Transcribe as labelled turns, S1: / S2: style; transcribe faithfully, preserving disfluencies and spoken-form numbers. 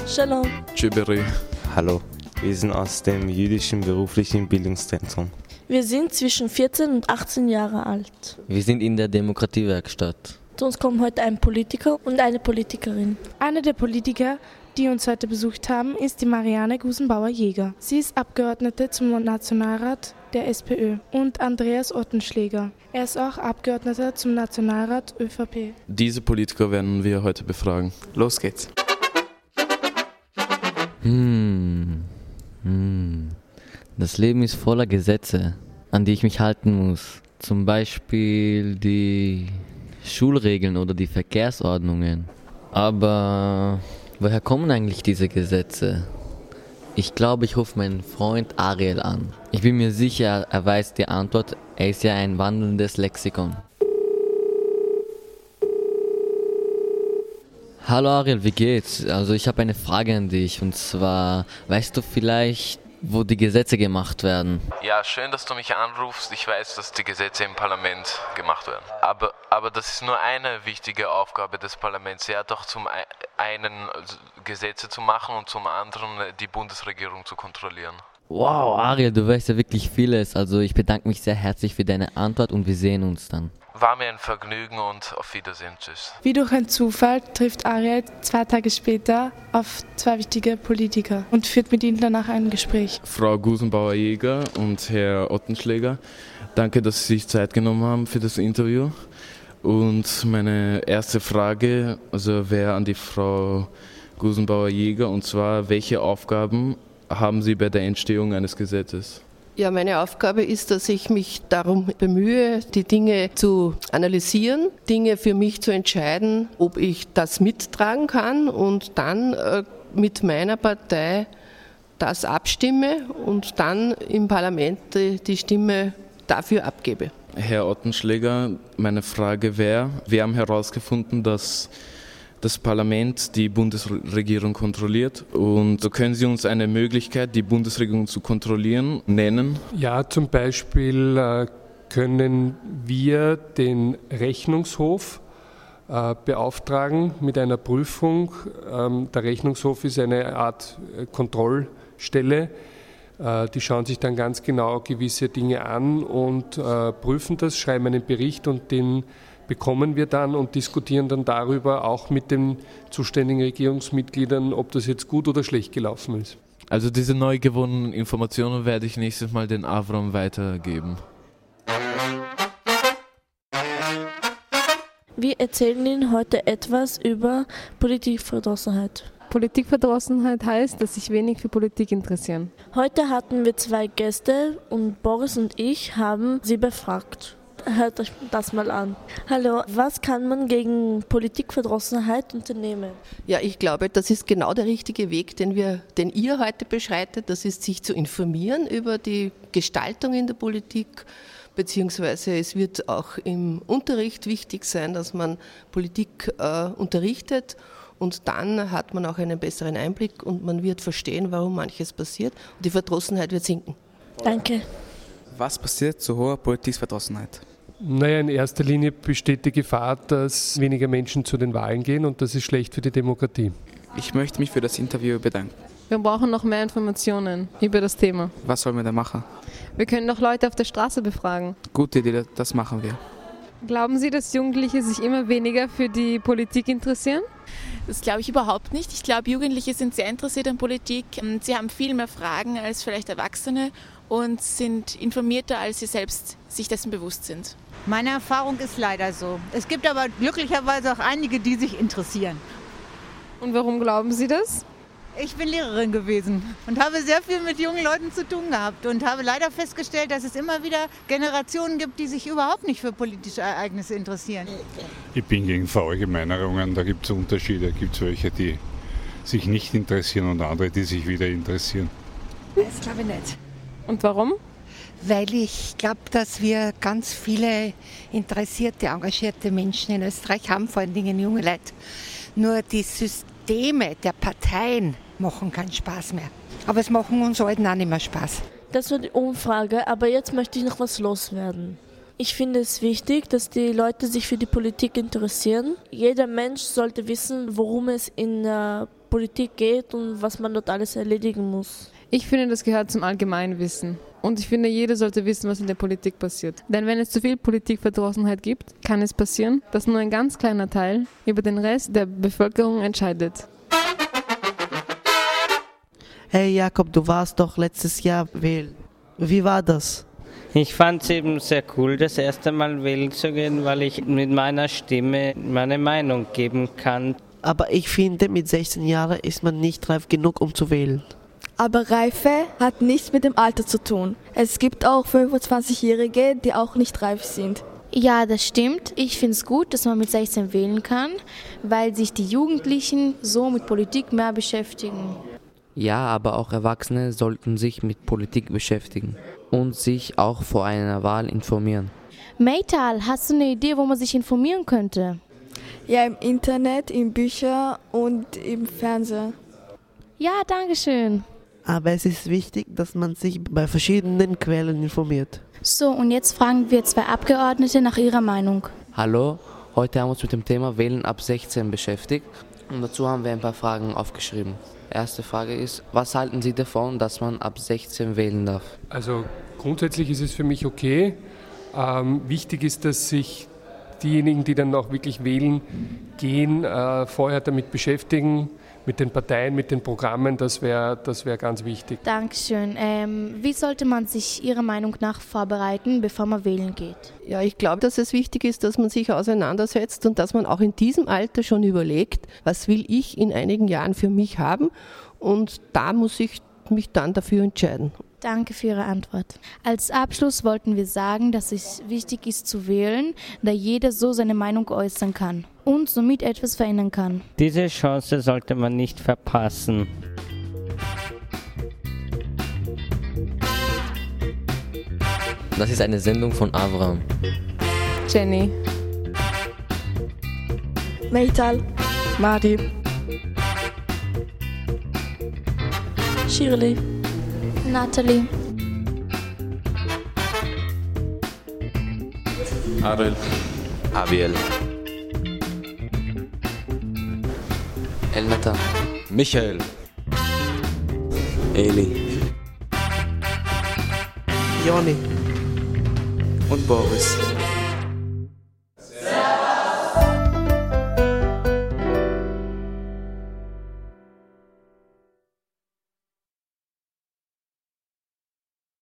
S1: Shalom.
S2: Tschüberi.
S3: Hallo, wir sind aus dem jüdischen beruflichen Bildungszentrum.
S1: Wir sind zwischen vierzehn und achtzehn Jahre alt.
S4: Wir sind in der Demokratiewerkstatt.
S1: Zu uns kommen heute ein Politiker und eine Politikerin.
S5: Einer der Politiker, die uns heute besucht haben, ist die Marianne Gusenbauer-Jäger. Sie ist Abgeordnete zum Nationalrat der SPÖ und Andreas Ottenschläger. Er ist auch Abgeordneter zum Nationalrat ÖVP.
S2: Diese Politiker werden wir heute befragen.
S6: Los geht's.
S4: Hm. Hm. Das Leben ist voller Gesetze, an die ich mich halten muss. Zum Beispiel die Schulregeln oder die Verkehrsordnungen. Aber woher kommen eigentlich diese Gesetze? Ich glaube, ich rufe meinen Freund Ariel an. Ich bin mir sicher, er weiß die Antwort. Er ist ja ein wandelndes Lexikon. Hallo Ariel, wie geht's? Also ich habe eine Frage an dich und zwar, weißt du vielleicht, wo die Gesetze gemacht werden?
S7: Ja, schön, dass du mich anrufst. Ich weiß, dass die Gesetze im Parlament gemacht werden. Aber, aber das ist nur eine wichtige Aufgabe des Parlaments. Ja, doch zum einen Gesetze zu machen und zum anderen die Bundesregierung zu kontrollieren.
S4: Wow, Ariel, du weißt ja wirklich vieles. Also ich bedanke mich sehr herzlich für deine Antwort und wir sehen uns dann.
S7: War mir ein Vergnügen und auf Wiedersehen. Tschüss.
S5: Wie durch einen Zufall trifft Ariel zwei Tage später auf zwei wichtige Politiker und führt mit ihnen danach ein Gespräch.
S2: Frau Gusenbauer-Jäger und Herr Ottenschläger, danke, dass Sie sich Zeit genommen haben für das Interview. Und meine erste Frage also wäre an die Frau Gusenbauer-Jäger, und zwar, welche Aufgaben haben Sie bei der Entstehung eines Gesetzes?
S8: Ja, meine Aufgabe ist, dass ich mich darum bemühe, die Dinge zu analysieren, Dinge für mich zu entscheiden, ob ich das mittragen kann und dann äh, mit meiner Partei das abstimme und dann im Parlament die, die Stimme dafür abgebe.
S2: Herr Ottenschläger, meine Frage wäre, wir haben herausgefunden, dass das Parlament die Bundesregierung kontrolliert. Und so können Sie uns eine Möglichkeit, die Bundesregierung zu kontrollieren, nennen?
S9: Ja, zum Beispiel äh, können wir den Rechnungshof äh, beauftragen mit einer Prüfung. Ähm, der Rechnungshof ist eine Art äh, Kontrollstelle. Äh, die schauen sich dann ganz genau gewisse Dinge an und äh, prüfen das, schreiben einen Bericht und den bekommen wir dann und diskutieren dann darüber auch mit den zuständigen Regierungsmitgliedern, ob das jetzt gut oder schlecht gelaufen ist.
S2: Also diese neu gewonnenen Informationen werde ich nächstes Mal den Avram weitergeben.
S1: Wir erzählen Ihnen heute etwas über Politikverdrossenheit.
S10: Politikverdrossenheit heißt, dass sich wenig für Politik interessieren.
S1: Heute hatten wir zwei Gäste und Boris und ich haben sie befragt. Hört euch das mal an. Hallo, was kann man gegen Politikverdrossenheit unternehmen?
S8: Ja, ich glaube, das ist genau der richtige Weg, den, wir, den ihr heute beschreitet. Das ist, sich zu informieren über die Gestaltung in der Politik, beziehungsweise es wird auch im Unterricht wichtig sein, dass man Politik äh, unterrichtet. Und dann hat man auch einen besseren Einblick und man wird verstehen, warum manches passiert. Und die Verdrossenheit wird sinken.
S1: Danke.
S6: Was passiert zu hoher Politikverdrossenheit?
S9: Naja, in erster Linie besteht die Gefahr, dass weniger Menschen zu den Wahlen gehen und das ist schlecht für die Demokratie.
S6: Ich möchte mich für das Interview bedanken.
S10: Wir brauchen noch mehr Informationen über das Thema.
S6: Was sollen wir da machen?
S10: Wir können doch Leute auf der Straße befragen.
S6: Gute Idee, das machen wir.
S10: Glauben Sie, dass Jugendliche sich immer weniger für die Politik interessieren?
S11: Das glaube ich überhaupt nicht. Ich glaube, Jugendliche sind sehr interessiert an Politik. Sie haben viel mehr Fragen als vielleicht Erwachsene und sind informierter, als sie selbst sich dessen bewusst sind.
S12: Meine Erfahrung ist leider so. Es gibt aber glücklicherweise auch einige, die sich interessieren.
S10: Und warum glauben Sie das?
S12: Ich bin Lehrerin gewesen und habe sehr viel mit jungen Leuten zu tun gehabt und habe leider festgestellt, dass es immer wieder Generationen gibt, die sich überhaupt nicht für politische Ereignisse interessieren.
S13: Ich bin gegen Verallgemeinerungen, da gibt es Unterschiede. Da gibt es welche, die sich nicht interessieren und andere, die sich wieder interessieren.
S14: Das glaube ich nicht.
S10: Und warum?
S14: Weil ich glaube, dass wir ganz viele interessierte, engagierte Menschen in Österreich haben, vor allen Dingen junge Leute. Nur die Systeme der Parteien machen keinen Spaß mehr. Aber es machen uns Alten auch nicht mehr Spaß.
S1: Das war die Umfrage, aber jetzt möchte ich noch was loswerden. Ich finde es wichtig, dass die Leute sich für die Politik interessieren. Jeder Mensch sollte wissen, worum es in der Politik geht und was man dort alles erledigen muss.
S10: Ich finde, das gehört zum Allgemeinwissen. Und ich finde, jeder sollte wissen, was in der Politik passiert. Denn wenn es zu viel Politikverdrossenheit gibt, kann es passieren, dass nur ein ganz kleiner Teil über den Rest der Bevölkerung entscheidet.
S15: Hey Jakob, du warst doch letztes Jahr wählen. Wie war das?
S16: Ich fand es eben sehr cool, das erste Mal wählen zu gehen, weil ich mit meiner Stimme meine Meinung geben kann.
S15: Aber ich finde, mit sechzehn Jahren ist man nicht reif genug, um zu wählen.
S17: Aber Reife hat nichts mit dem Alter zu tun. Es gibt auch fünfundzwanzigjährige, die auch nicht reif sind.
S18: Ja, das stimmt. Ich finde es gut, dass man mit sechzehn wählen kann, weil sich die Jugendlichen so mit Politik mehr beschäftigen.
S19: Ja, aber auch Erwachsene sollten sich mit Politik beschäftigen und sich auch vor einer Wahl informieren.
S18: Maytal, hast du eine Idee, wo man sich informieren könnte?
S17: Ja, im Internet, in Büchern und im Fernsehen.
S18: Ja, danke schön.
S15: Aber es ist wichtig, dass man sich bei verschiedenen Quellen informiert.
S18: So, und jetzt fragen wir zwei Abgeordnete nach ihrer Meinung.
S19: Hallo, heute haben wir uns mit dem Thema Wählen ab sechzehn beschäftigt und dazu haben wir ein paar Fragen aufgeschrieben. Erste Frage ist, was halten Sie davon, dass man ab sechzehn wählen darf?
S9: Also grundsätzlich ist es für mich okay. Ähm, wichtig ist, dass sich diejenigen, die dann auch wirklich wählen gehen, äh, vorher damit beschäftigen, mit den Parteien, mit den Programmen, das wäre das wär ganz wichtig.
S18: Dankeschön. Ähm, wie sollte man sich Ihrer Meinung nach vorbereiten, bevor man wählen geht?
S8: Ja, ich glaube, dass es wichtig ist, dass man sich auseinandersetzt und dass man auch in diesem Alter schon überlegt, was will ich in einigen Jahren für mich haben, und da muss ich mich dann dafür entscheiden.
S18: Danke für Ihre Antwort. Als Abschluss wollten wir sagen, dass es wichtig ist zu wählen, da jeder so seine Meinung äußern kann und somit etwas verändern kann.
S16: Diese Chance sollte man nicht verpassen.
S4: Das ist eine Sendung von Avram.
S10: Jenny.
S17: Maytal.
S10: Mari.
S1: Shirley.
S18: Natalie.
S2: Ariel.
S3: Abiel.
S4: Elnatan.
S3: Michael. Eli.
S15: Joni.
S6: Und Boris.